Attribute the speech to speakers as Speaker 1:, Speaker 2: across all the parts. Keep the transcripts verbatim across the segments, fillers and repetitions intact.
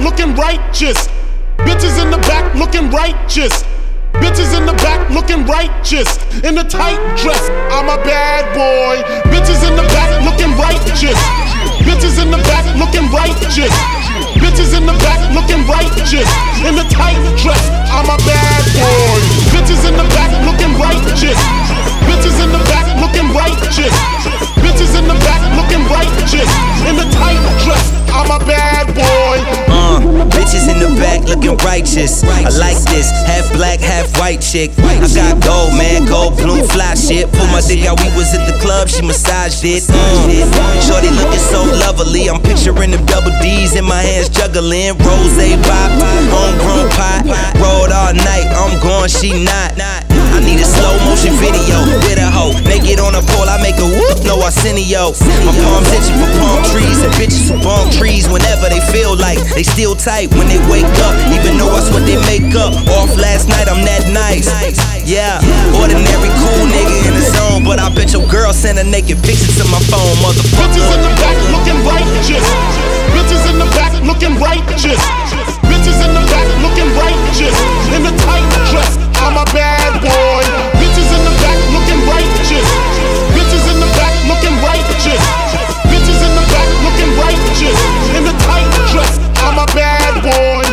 Speaker 1: looking righteous. Bitches in the back looking righteous. Bitches in the back looking righteous. In a tight dress, I'm a bad boy. Bitches in the back looking righteous. Bitches in the back looking righteous. Bitches in the back looking righteous. In a tight dress, I'm a bad boy. Bitches in the back looking righteous. Bitches in the back looking righteous. Bitches in the back looking righteous. In a tight dress, I'm a bad boy.
Speaker 2: Uh, bitches in the back looking righteous. I like this, half black, half white chick. I got gold, man, gold, bloom, fly shit. Pull my dick out, we was at the club, she massaged it. Mm. Shorty looking so lovely, I'm picturing them double D's in my hands juggling. Rose bop, homegrown pot, rolled all night, I'm gone, she not. I need a slow motion video with a hoe. Naked on a pole, I make a whoop, no Arsenio. My palms itching for palm trees and bitches who bomb trees whenever they feel like they still tight when they wake up. Even though that's what they make up. Off last night, I'm that nice. Yeah, ordinary cool nigga in the zone, but I bet your girl send a naked picture to my phone, motherfucker.
Speaker 1: Bitches in the back looking righteous. Bitches in the back looking righteous. Bitches in the back looking righteous. In a tight dress, I'm a bad boy. Bitches in the back looking righteous. Bitches in the back looking righteous. Bitches in the back looking righteous. In a tight dress, I'm a bad boy.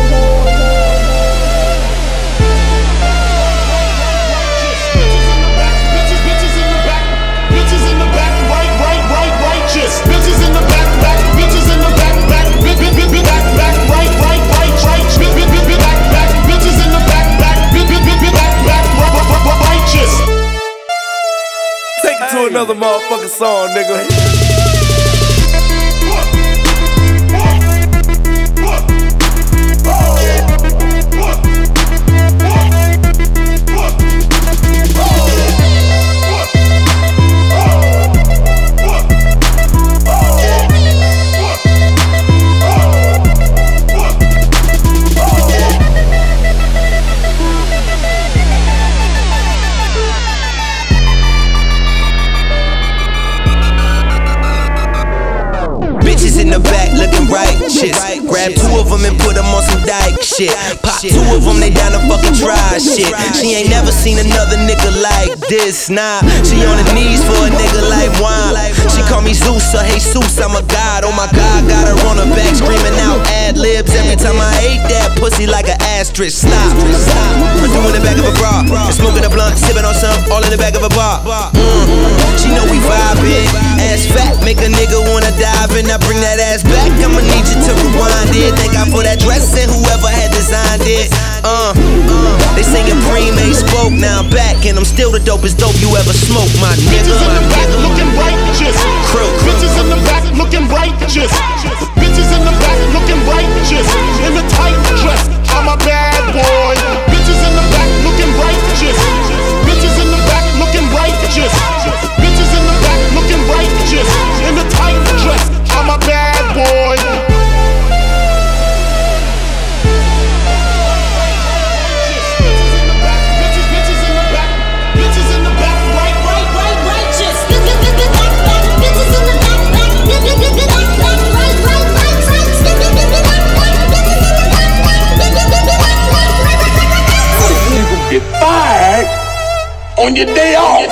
Speaker 3: To another motherfucking song, nigga.
Speaker 2: In the back looking righteous. Grab two of them and put them on some dyke shit. Pop two of them, they down to fucking try shit. She ain't never seen another nigga like this, nah. She on her knees for a nigga like wine. She call me Zeus or Jesus, I'm a god. Oh my god, got her on her back screaming out ad libs. Every time I ate that pussy like an asterisk. Stop. I'm doing the back of a bra and smoking a blunt, sipping on some, all in the back of a bar. Mm. She know we vibing. Ass fat, make a nigga wanna dive in. I bring that ass back, I'ma need you to rewind it. Thank God for that dress and whoever had designed it. Uh, uh, they singing Premade spoke, now I'm back and I'm still the dopest dope you ever smoked, my nigga.
Speaker 1: Bitches in the back looking righteous.
Speaker 2: Crew.
Speaker 1: Bitches in the back looking righteous. Bitches in the back looking righteous. In a tight dress, I'm a bad boy. Bitches in the back looking righteous. Bitches in the back looking righteous. Bitches in the back looking righteous. In a tight dress, I'm a bad boy.
Speaker 4: Get fired on your day off.